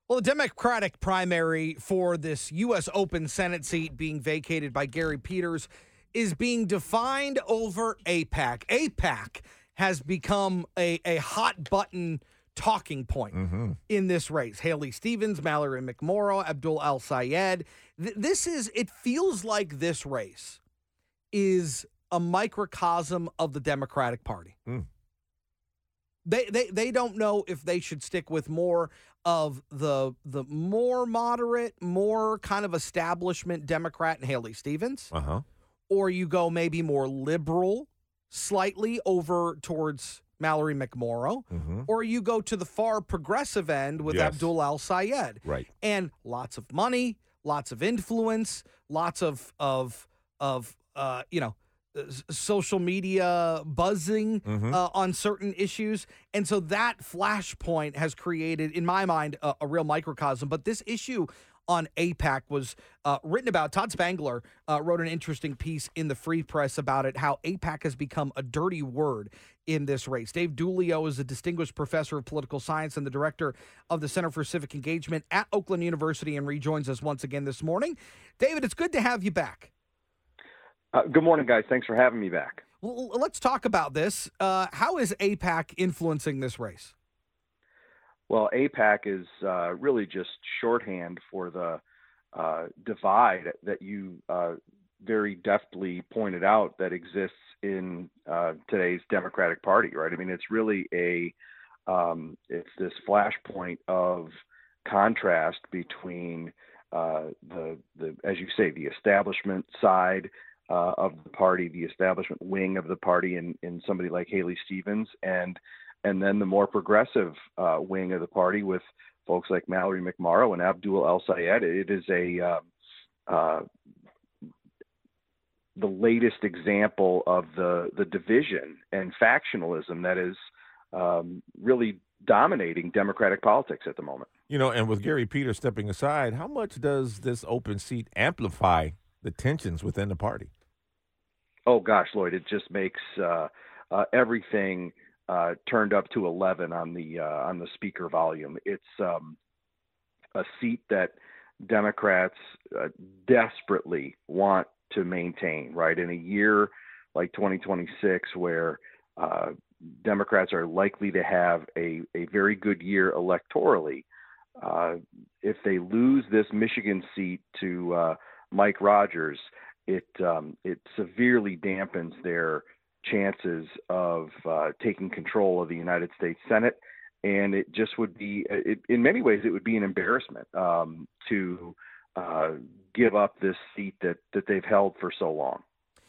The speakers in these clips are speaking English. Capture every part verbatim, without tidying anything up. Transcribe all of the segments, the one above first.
Well, the Democratic primary for this U S Open Senate seat being vacated by Gary Peters is being defined over AIPAC. AIPAC has become a, a hot button talking point Mm-hmm. in this race. Haley Stevens, Mallory McMorrow, Abdul El Sayed. Th- this is, it feels like this race is a microcosm of the Democratic Party. Mm. They, they they don't know if they should stick with more of the the more moderate, more kind of establishment Democrat and Haley Stevens, Uh-huh. or you go maybe more liberal, slightly over towards Mallory McMorrow, Mm-hmm. or you go to the far progressive end with Yes. Abdul El Sayed. Right. And lots of money, lots of influence, lots of of of uh, you know, s- social media buzzing Mhm. uh, on certain issues. And so that flashpoint has created, in my mind, a, a real microcosm. But this issue on AIPAC was uh, written about. Todd Spangler uh, wrote an interesting piece in the Free Press about it, how AIPAC has become a dirty word in this race. Dave Dulio is a distinguished professor of political science and the director of the Center for Civic Engagement at Oakland University and rejoins us once again this morning. David, it's good to have you back. Uh, good morning, guys. Thanks for having me back. Well, let's talk about this. Uh, how is AIPAC influencing this race? Well, AIPAC is uh, really just shorthand for the uh, divide that you uh, very deftly pointed out that exists in uh, today's Democratic Party, right? I mean, it's really a um, it's this flashpoint of contrast between uh, the the as you say the establishment side uh, of the party, the establishment wing of the party, in in somebody like Haley Stevens, and and then the more progressive uh, wing of the party with folks like Mallory McMorrow and Abdul El Sayed. It is a uh, uh, the latest example of the the division and factionalism that is um, really dominating Democratic politics at the moment. You know, and with Gary Peters stepping aside, how much does this open seat amplify the tensions within the party? Oh gosh, Lloyd, it just makes uh, uh, everything uh, turned up to eleven on the uh, on the speaker volume. It's um, a seat that Democrats uh, desperately want to maintain, right? In a year like twenty twenty-six, where uh, Democrats are likely to have a, a very good year electorally, uh, if they lose this Michigan seat to uh, Mike Rogers, it um, it severely dampens their chances of uh, taking control of the United States Senate. And it just would be, it, in many ways, it would be an embarrassment um, to uh, give up this seat that, that they've held for so long.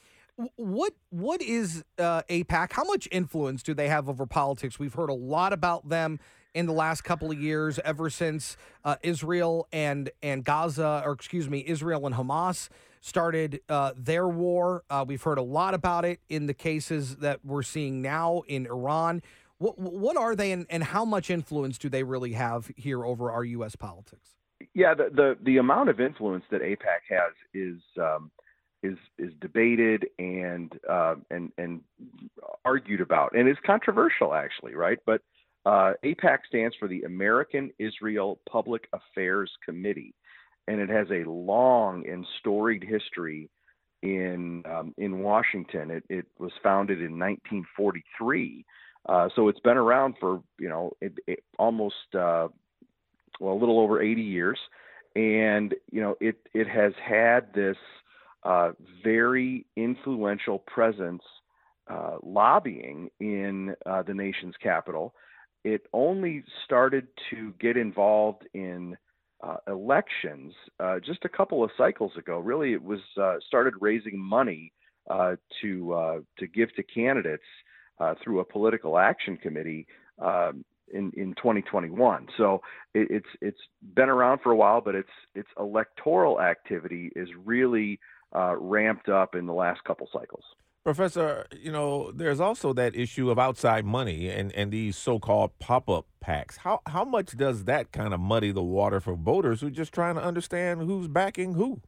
What what is uh, AIPAC? How much influence do they have over politics? We've heard a lot about them in the last couple of years, ever since uh, Israel and and Gaza, or excuse me, Israel and Hamas started uh, their war. Uh, we've heard a lot about it in the cases that we're seeing now in Iran. What what are they, and, and how much influence do they really have here over our U S politics? Yeah, the the, the amount of influence that AIPAC has is um, is is debated and uh, and and argued about, and is controversial actually, right? But uh, AIPAC stands for the American Israel Public Affairs Committee, and it has a long and storied history in um, in Washington. It, it was founded in nineteen forty-three, uh, so it's been around for you know it, it almost uh, well a little over eighty years, and you know it it has had this uh, very influential presence uh, lobbying in uh, the nation's capital. It only started to get involved in uh, elections uh, just a couple of cycles ago. Really, it was uh, started raising money uh, to uh, to give to candidates uh, through a political action committee um, in in twenty twenty-one. So it, it's it's been around for a while, but its its electoral activity is really uh, ramped up in the last couple cycles. Professor, you know, there's also that issue of outside money and, and these so-called pop-up PACs. How how much does that kind of muddy the water for voters who are just trying to understand who's backing who?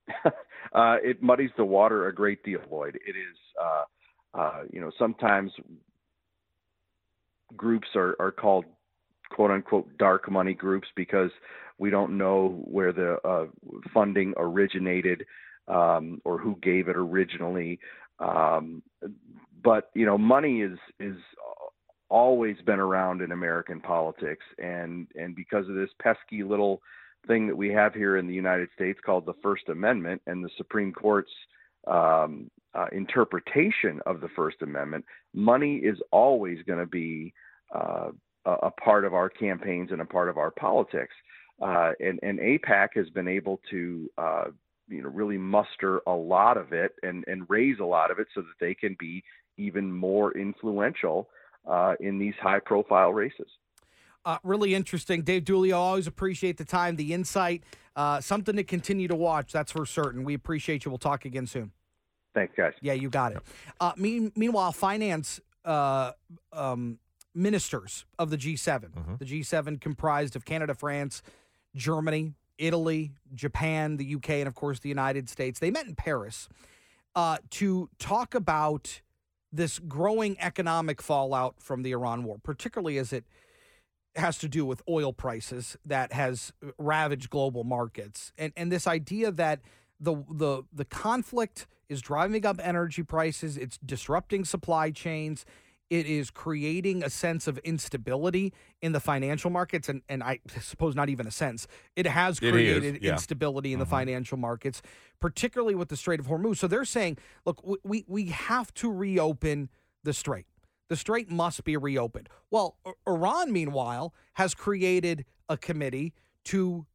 uh, it muddies the water a great deal, Lloyd. It is, uh, uh, you know, sometimes groups are, are called quote unquote dark money groups because we don't know where the uh, funding originated um, or who gave it originally. Um, but you know, money is is always been around in American politics, and and because of this pesky little thing that we have here in the United States called the First Amendment and the Supreme Court's um, uh, interpretation of the First Amendment, money is always going to be uh, a, a part of our campaigns and a part of our politics. Uh, and, and AIPAC has been able to, uh, you know, really muster a lot of it and, and raise a lot of it so that they can be even more influential uh, in these high-profile races. Uh, really interesting. Dave Dooley, I always appreciate the time, the insight, uh, something to continue to watch, that's for certain. We appreciate you. We'll talk again soon. Thanks, guys. Yeah, you got it. Uh, mean, meanwhile, finance uh, um, ministers of the G seven, Mm-hmm. the G seven comprised of Canada, France, Germany, Italy, Japan, the U K, and, of course, the United States. They met in Paris uh, to talk about this growing economic fallout from the Iran war, particularly as it has to do with oil prices that has ravaged global markets. And and this idea that the the the conflict is driving up energy prices, it's disrupting supply chains, it is creating a sense of instability in the financial markets, and, and I suppose not even a sense. It has It created is, yeah. instability in Mhm. the financial markets, particularly with the Strait of Hormuz. So they're saying, look, we, we, we have to reopen the strait. The strait must be reopened. Well, I- Iran, meanwhile, has created a committee to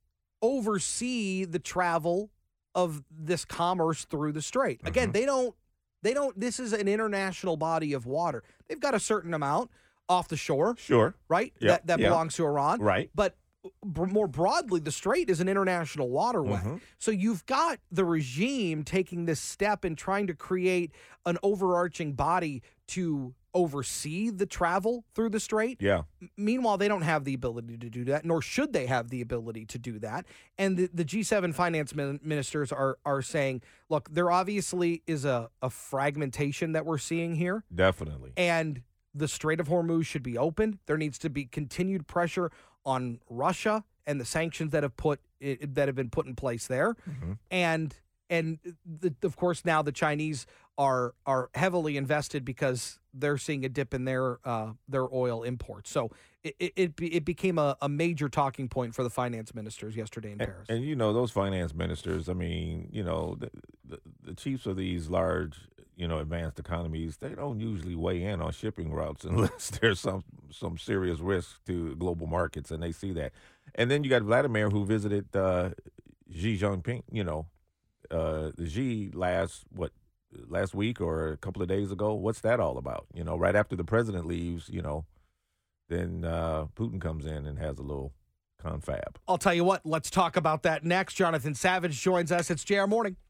oversee the travel of this commerce through the strait. Again, Mhm. they don't They don't, this is an international body of water. They've got a certain amount off the shore, Sure. right? Yeah, That, that yeah. belongs to Iran. Right. But b- more broadly, the strait is an international waterway. Mhm. So you've got the regime taking this step and trying to create an overarching body to oversee the travel through the strait. Yeah. M- Meanwhile, they don't have the ability to do that, nor should they have the ability to do that. And the, the G seven finance min- ministers are are saying, look, there obviously is a, a fragmentation that we're seeing here, Definitely. and the Strait of Hormuz should be opened. There needs to be continued pressure on Russia and the sanctions that have put i- that have been put in place there, Mhm. and and the, of course now the Chinese are are heavily invested because they're seeing a dip in their uh, their oil imports. So it it, it, be, it became a, a major talking point for the finance ministers yesterday in And, Paris. and you know, those finance ministers, I mean, you know, the, the, the chiefs of these large, you know, advanced economies, they don't usually weigh in on shipping routes unless there's some some serious risk to global markets, and they see that. And then you got Vladimir, who visited uh, Xi Jinping, you know, uh, Xi last, what, last week or a couple of days ago. What's that all about? You know, right after the president leaves, you know, then uh, Putin comes in and has a little confab. I'll tell you what, let's talk about that next. Jonathan Savage joins us. It's J R Morning.